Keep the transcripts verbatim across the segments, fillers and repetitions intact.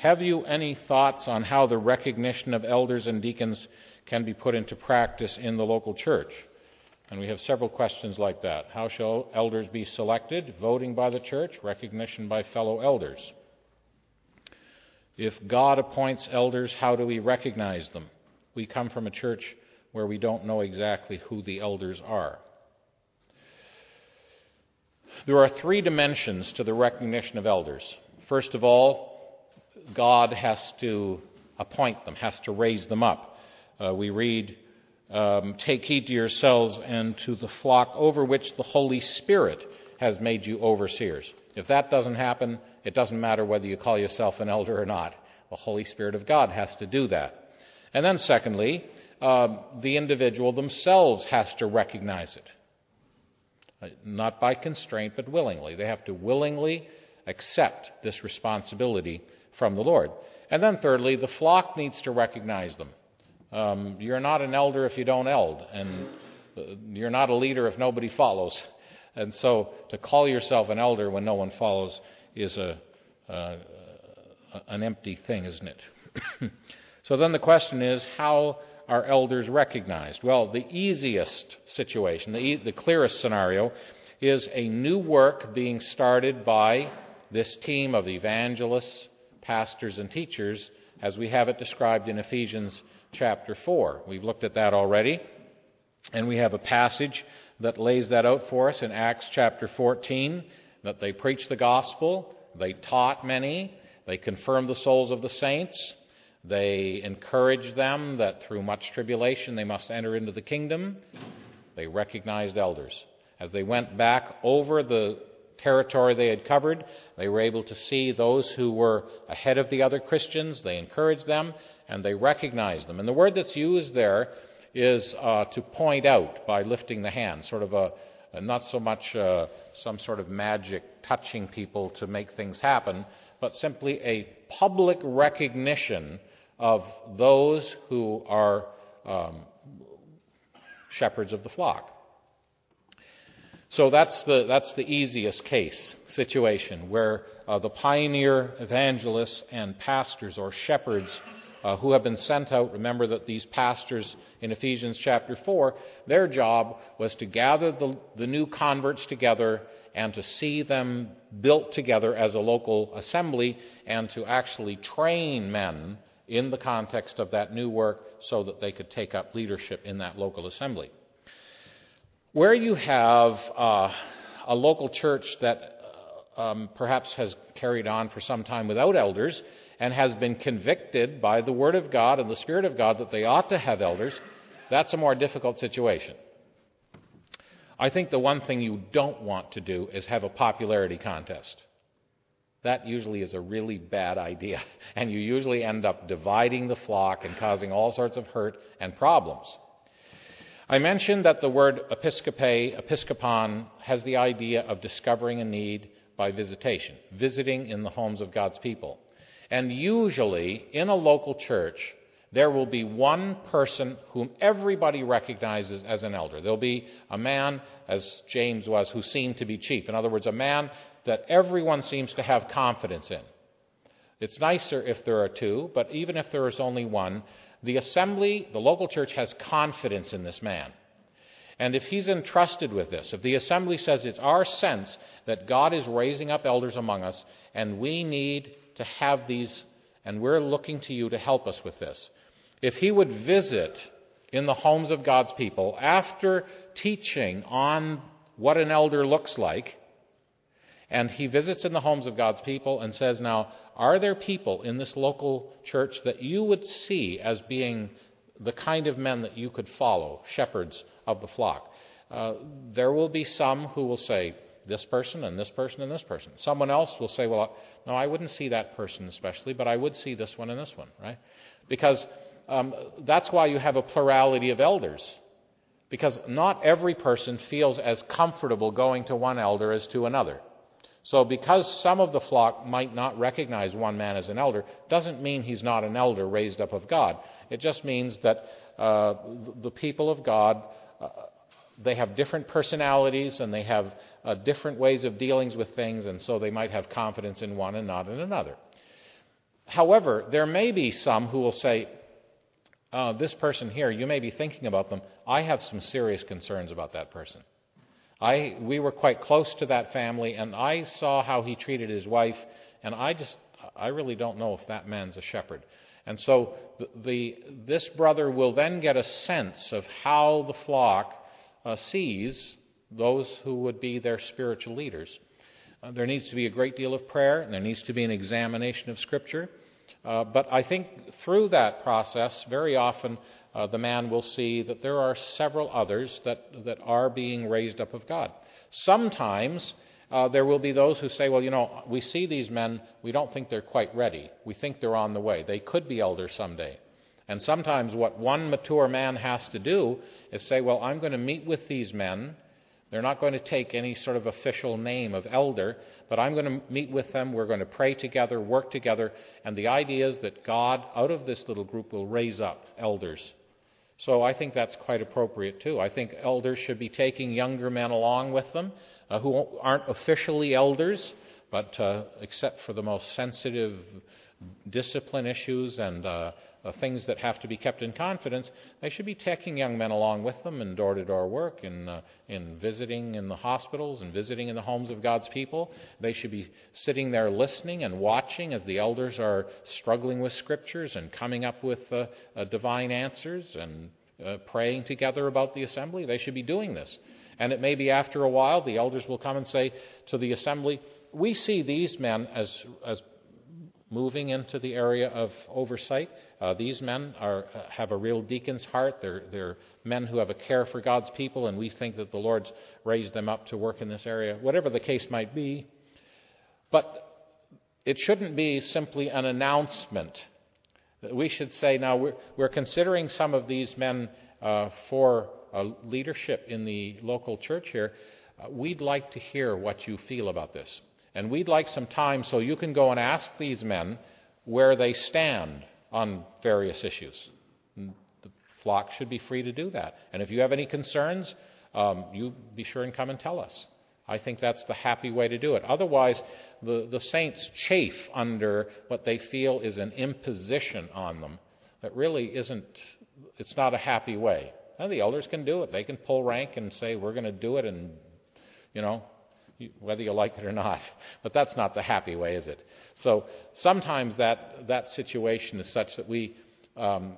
have you any thoughts on how the recognition of elders and deacons can be put into practice in the local church? And we have several questions like that. How shall elders be selected? Voting by the church, recognition by fellow elders. If God appoints elders, how do we recognize them? We come from a church where we don't know exactly who the elders are. There are three dimensions to the recognition of elders. First of all, God has to appoint them, has to raise them up. Uh, we read, um, take heed to yourselves and to the flock over which the Holy Spirit has made you overseers. If that doesn't happen, it doesn't matter whether you call yourself an elder or not. The Holy Spirit of God has to do that. And then secondly, uh, the individual themselves has to recognize it. Uh, not by constraint, but willingly. They have to willingly accept this responsibility from the Lord. And then thirdly, the flock needs to recognize them. Um, you're not an elder if you don't eld, and uh, you're not a leader if nobody follows. And so to call yourself an elder when no one follows is a uh, an empty thing, isn't it? So then the question is, how are elders recognized? Well, the easiest situation, the, e- the clearest scenario, is a new work being started by this team of evangelists, pastors, and teachers, as we have it described in Ephesians chapter four. We've looked at that already, and we have a passage that lays that out for us in Acts chapter fourteen, that they preached the gospel, they taught many, they confirmed the souls of the saints, they encouraged them that through much tribulation they must enter into the kingdom. They recognized elders. As they went back over the territory they had covered, they were able to see those who were ahead of the other Christians. They encouraged them, and they recognized them. And the word that's used there is uh, to point out by lifting the hand, sort of a, a not so much uh, some sort of magic touching people to make things happen, but simply a public recognition of those who are um, shepherds of the flock. So that's the that's the easiest case situation, where uh, the pioneer evangelists and pastors or shepherds uh, who have been sent out. Remember that these pastors in Ephesians chapter four, their job was to gather the, the new converts together and to see them built together as a local assembly, and to actually train men in the context of that new work so that they could take up leadership in that local assembly. Where you have uh, a local church that uh, um, perhaps has carried on for some time without elders and has been convicted by the Word of God and the Spirit of God that they ought to have elders, that's a more difficult situation. I think the one thing you don't want to do is have a popularity contest. That usually is a really bad idea, and you usually end up dividing the flock and causing all sorts of hurt and problems. I mentioned that the word episcope, episkopon, has the idea of discovering a need by visitation, visiting in the homes of God's people. And usually, in a local church, there will be one person whom everybody recognizes as an elder. There'll be a man, as James was, who seemed to be chief. In other words, a man that everyone seems to have confidence in. It's nicer if there are two, but even if there is only one, the assembly, the local church, has confidence in this man. And if he's entrusted with this, if the assembly says it's our sense that God is raising up elders among us, and we need to have these, and we're looking to you to help us with this. If he would visit in the homes of God's people after teaching on what an elder looks like, and he visits in the homes of God's people and says, now, are there people in this local church that you would see as being the kind of men that you could follow, shepherds of the flock? Uh, there will be some who will say, this person and this person and this person. Someone else will say, well, no, I wouldn't see that person especially, but I would see this one and this one, right? Because um, that's why you have a plurality of elders. Because not every person feels as comfortable going to one elder as to another. So because some of the flock might not recognize one man as an elder, doesn't mean he's not an elder raised up of God. It just means that uh, the people of God, uh, they have different personalities and they have uh, different ways of dealing with things, and so they might have confidence in one and not in another. However, there may be some who will say, uh, this person here, you may be thinking about them. I have some serious concerns about that person. I we were quite close to that family, and I saw how he treated his wife, and I just I really don't know if that man's a shepherd. And so the, the this brother will then get a sense of how the flock uh, sees those who would be their spiritual leaders. Uh, there needs to be a great deal of prayer, and there needs to be an examination of Scripture. Uh, but I think through that process, very often uh, the man will see that there are several others that, that are being raised up of God. Sometimes uh, there will be those who say, well, you know, we see these men, we don't think they're quite ready. We think they're on the way. They could be elders someday. And sometimes what one mature man has to do is say, well, I'm going to meet with these men. They're not going to take any sort of official name of elder, but I'm going to meet with them. We're going to pray together, work together. And the idea is that God, out of this little group, will raise up elders. So I think that's quite appropriate too. I think elders should be taking younger men along with them uh, who aren't officially elders, but uh, except for the most sensitive discipline issues and uh, uh, things that have to be kept in confidence, they should be taking young men along with them in door-to-door work, in, uh, in visiting in the hospitals and visiting in the homes of God's people. They should be sitting there listening and watching as the elders are struggling with Scriptures and coming up with uh, uh, divine answers and uh, praying together about the assembly. They should be doing this. And it may be after a while the elders will come and say to the assembly, we see these men as, as moving into the area of oversight. Uh, these men are, uh, have a real deacon's heart. They're, they're men who have a care for God's people, and we think that the Lord's raised them up to work in this area, whatever the case might be. But it shouldn't be simply an announcement. We should say, now, we're, we're considering some of these men uh, for uh, leadership in the local church here. Uh, we'd like to hear what you feel about this. And we'd like some time so you can go and ask these men where they stand on various issues. And the flock should be free to do that. And if you have any concerns, um, you be sure and come and tell us. I think that's the happy way to do it. Otherwise, the, the saints chafe under what they feel is an imposition on them that really isn't, it's not a happy way. Now, the elders can do it. They can pull rank and say, we're going to do it, and, you know, whether you like it or not. But that's not the happy way, is it? So sometimes that, that situation is such that we, um,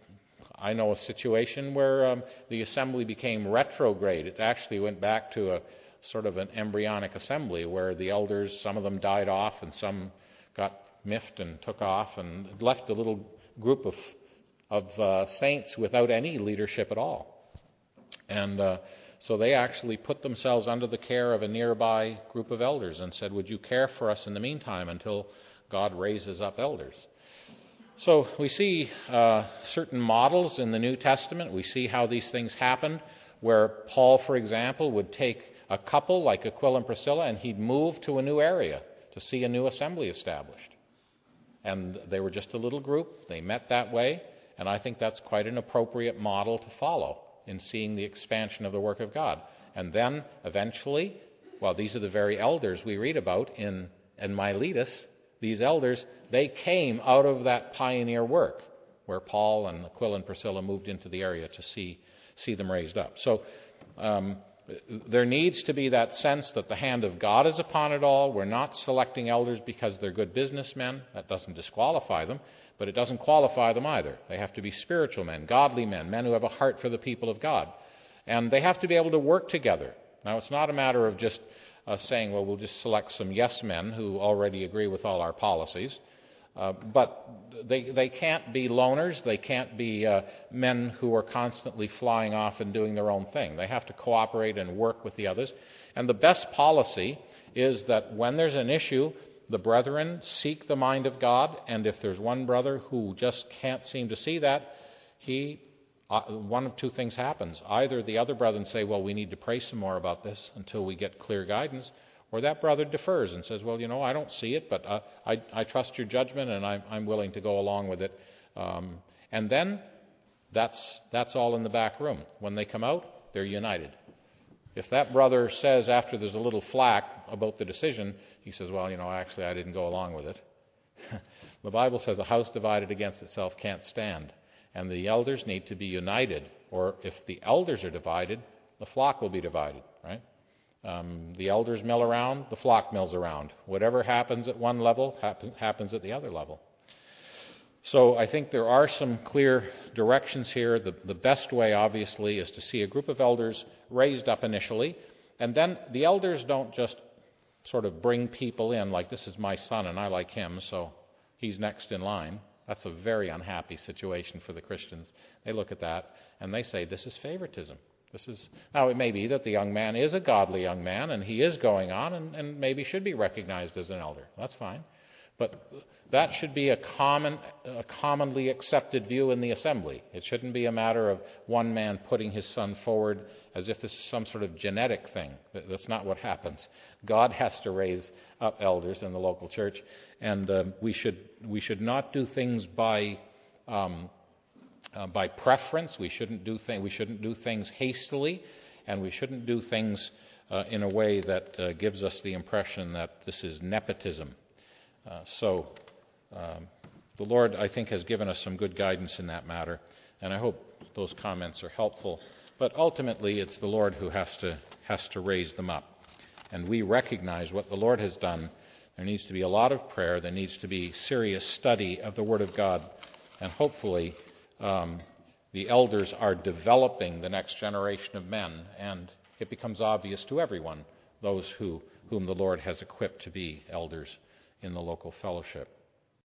I know a situation where um, the assembly became retrograde. It actually went back to a sort of an embryonic assembly where the elders, some of them died off and some got miffed and took off and left a little group of, of uh, saints without any leadership at all. And uh, So they actually put themselves under the care of a nearby group of elders and said, would you care for us in the meantime until God raises up elders? So we see uh, certain models in the New Testament. We see how these things happened, where Paul, for example, would take a couple like Aquila and Priscilla and he'd move to a new area to see a new assembly established. And they were just a little group. They met that way, and I think that's quite an appropriate model to follow in seeing the expansion of the work of God. And then, eventually, well, these are the very elders we read about in, in Miletus. These elders, they came out of that pioneer work where Paul and Aquila and Priscilla moved into the area to see, see them raised up. So um, there needs to be that sense that the hand of God is upon it all. We're not selecting elders because they're good businessmen. That doesn't disqualify them. But it doesn't qualify them either. They have to be spiritual men, godly men, men who have a heart for the people of God. And they have to be able to work together. Now, it's not a matter of just uh, saying, well, we'll just select some yes men who already agree with all our policies. Uh, but they, they can't be loners. They can't be uh, men who are constantly flying off and doing their own thing. They have to cooperate and work with the others. And the best policy is that when there's an issue, the brethren seek the mind of God, and if there's one brother who just can't seem to see that, he, uh, one of two things happens. Either the other brethren say, well, we need to pray some more about this until we get clear guidance, or that brother defers and says, well, you know, I don't see it, but uh, I, I trust your judgment, and I'm, I'm willing to go along with it. Um, and then that's, that's all in the back room. When they come out, they're united. If that brother says after there's a little flack about the decision, he says, well, you know, actually I didn't go along with it, The Bible says a house divided against itself can't stand, and the elders need to be united, or if the elders are divided, the flock will be divided, right? Um, the elders mill around, the flock mills around. Whatever happens at one level happen, happens at the other level. So I think there are some clear directions here. The, the best way, obviously, is to see a group of elders raised up initially, and then the elders don't just sort of bring people in like, this is my son and I like him, so he's next in line. That's a very unhappy situation for the Christians. They look at that and they say, this is favoritism. This is now, it may be that the young man is a godly young man and he is going on and, and maybe should be recognized as an elder. That's fine. But that should be a common, a commonly accepted view in the assembly. It shouldn't be a matter of one man putting his son forward as if this is some sort of genetic thing. That's not what happens. God has to raise up elders in the local church, and uh, we should we should not do things by um, uh, by preference. We shouldn't do thing, we shouldn't do things hastily, and we shouldn't do things uh, in a way that uh, gives us the impression that this is nepotism. Uh, so um, the Lord, I think, has given us some good guidance in that matter, and I hope those comments are helpful. But ultimately, it's the Lord who has to has to raise them up. And we recognize what the Lord has done. There needs to be a lot of prayer. There needs to be serious study of the Word of God. And hopefully, um, the elders are developing the next generation of men, and it becomes obvious to everyone, those who whom the Lord has equipped to be elders in the local fellowship.